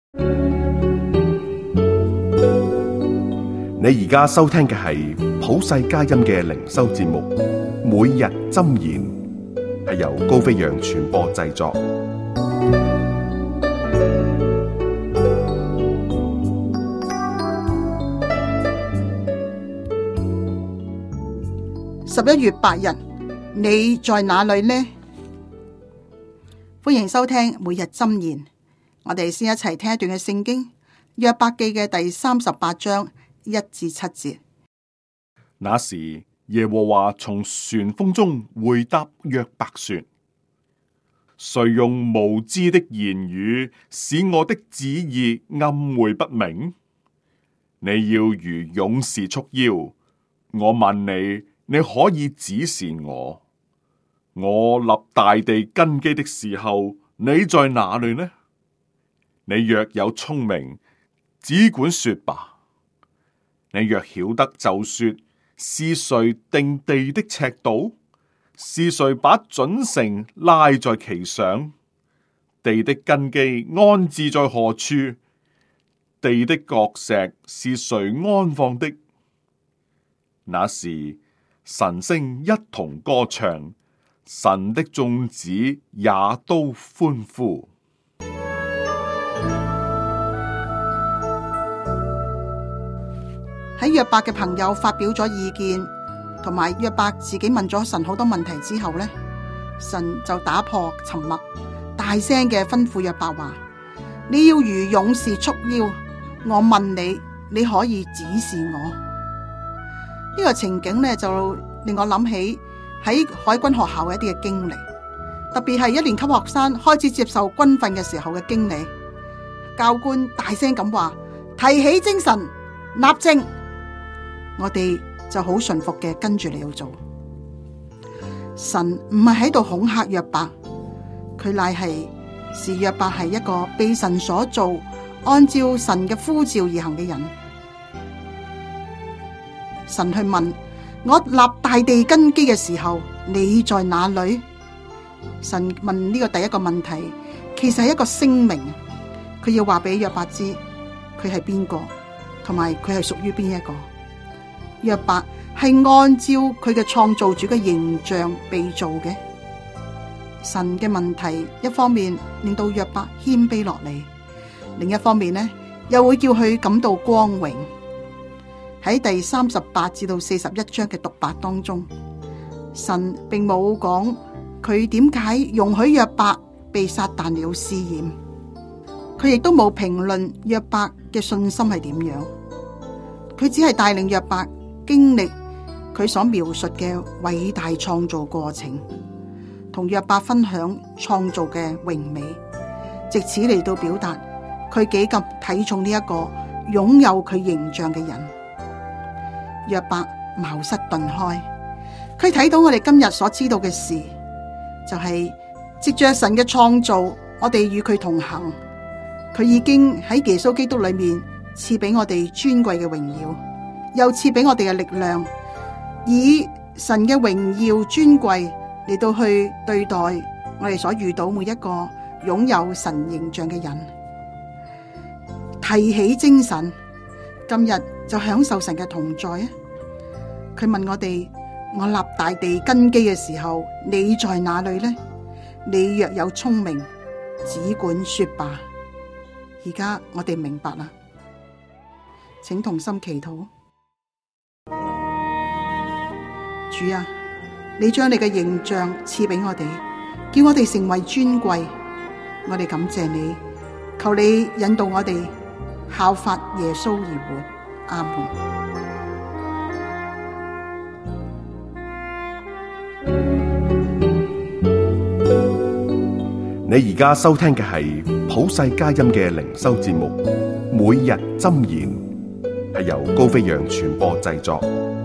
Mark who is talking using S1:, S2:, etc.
S1: 你而家收聽嘅係普世佳音嘅靈修節目，每日箴言，係由高飛揚傳播製作。
S2: 11月8日，你在哪裏呢？歡迎收聽每日箴言。我哋先一齊聽一段嘅聖經，約伯記嘅第38章1至7節。
S3: 那時耶和華從旋風中回答約伯說：誰用無知的言語使我的旨意暗昧不明？你要如勇士束腰，我問你，你可以指示我。我立大地根基的時候，你在哪裏呢？你若有聰明，只管說吧。你若曉得，就說：是誰定地的尺度？是誰把準繩拉在其上？地的根基安置在何處？地的角石是誰安放的？那時晨星一同歌唱，神的眾子也都歡呼。
S2: 喺約伯嘅朋友發表咗意見，同埋約伯自己問咗神好多問題之後呢，神就打破沉默，大聲嘅吩咐約伯話：你要如勇士束腰，我問你，你可以指示我。呢個情景呢，就令我諗起喺海軍學校嘅一啲嘅經歷，特別係1年級學生開始接受軍訓嘅時候嘅經歷。教官大聲咁話：提起精神，立正。我哋就好順服嘅跟住你要做。神唔係喺度恐嚇約伯，佢乃係視約伯係一個被神所造，按照神嘅呼召而行嘅人。神去問：我立大地根基嘅時候，你在哪裏？神問呢個第一個問題，其實係一個聲明，佢要話俾約伯知佢係邊個，同埋佢係屬於邊一個。約伯係按照佢嘅創造主嘅形象被造嘅。神嘅問題一方面令到約伯謙卑落嚟，另一方面呢，又會叫佢感到光榮。喺第38至到41章嘅獨白當中，神並冇講佢點解容許約伯被撒旦了試驗，佢亦都冇評論約伯嘅信心係點樣，佢只係帶領約伯經歷佢所描述嘅偉大創造過程，同約伯分享創造嘅榮美，藉此嚟到表達佢幾咁睇重呢一個擁有佢形象嘅人。約伯茅塞頓開，佢睇到我哋今日所知道嘅事，就係藉着神嘅創造，我哋與佢同行，佢已經喺耶穌基督裏面賜俾我哋尊貴嘅榮耀，又賜俾我哋嘅力量，以神嘅榮耀尊貴嚟到去對待我哋所遇到每一個擁有神形象嘅人。提起精神，今日就享受神嘅同在啊！佢問我哋：我立大地根基嘅時候，你在哪裏呢？你若有聰明，只管說吧。而家我哋明白啦，請同心祈禱。主啊，你將你嘅形象賜俾我哋，叫我哋成為尊貴。我哋感謝你，求你引導我哋效法耶穌而活。阿門。
S1: 你而家收聽嘅係普世佳音嘅靈修節目《每日箴言》，係由高飛揚傳播製作。